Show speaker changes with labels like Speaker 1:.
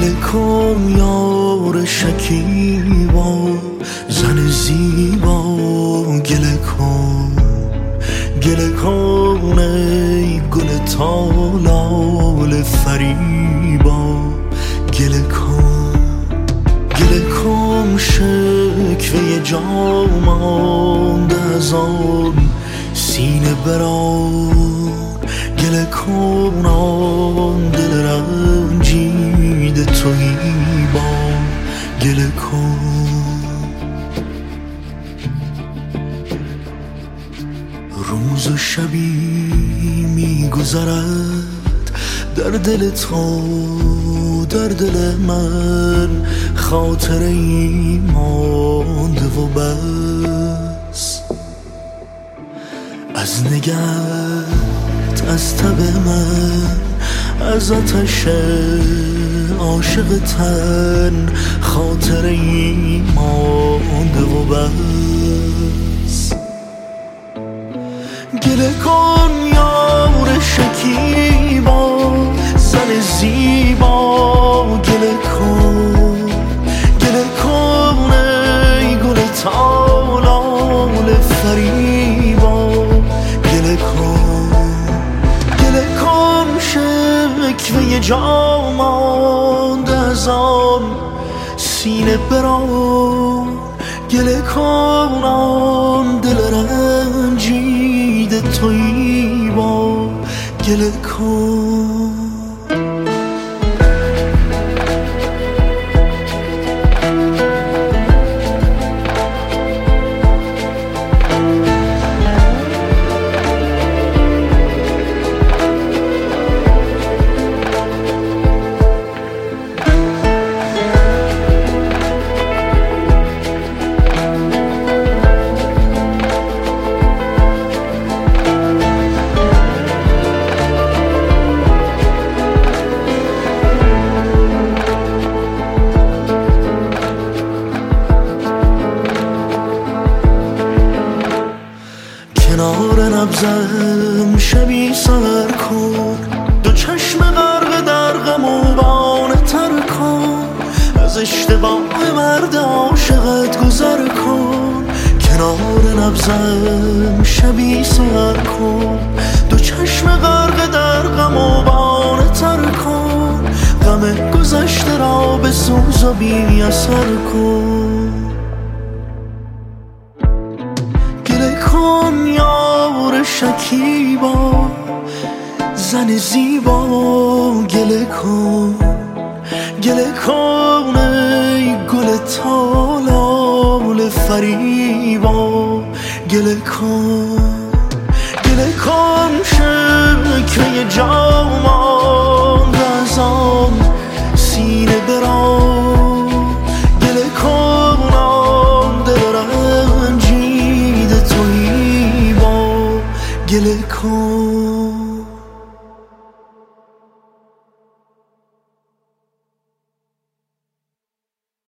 Speaker 1: گله کن یار شکیبا، زن زیبا گله کن، گله کن ای گل تالال فریبا، گله کن، گله کن شکوه جا مانده از آن سینه بران، گله کن آن دل رنجیده تویی با، گله کن. روز و شبی میگذرد در دل تو، در دل من خاطره ای مانده و بس، از نگهت، از تب من، از آتش عاشق تن خاطره ای مانده و بس. گله کن یار شکیبا، زن زیبا گله کن، گله کن ای گل تالال فریبا، گله کن، گله کن شکوه جا مانده از آن سینه بران، گله کن آن دل رنجیده تویی با، گله کن. کنار نبضم شبی سر کن، دو چشم غرق در غم و بانه تر کن، از اشتباه مرد عاشقت گذر کن. کنار نبضم شبی سر کن، دو چشم غرق در غم و بانه تر کن، غم گذشته را به سوز و بی اثر کن. گله کن یار شکیبا، زن زیبا گله کن، گله کن ای گل تالال فریبا، گله کن، گله کن شکوه جا مانده از آن سینه بران، گله کن آن دل رنجیده تویی با، گله کن.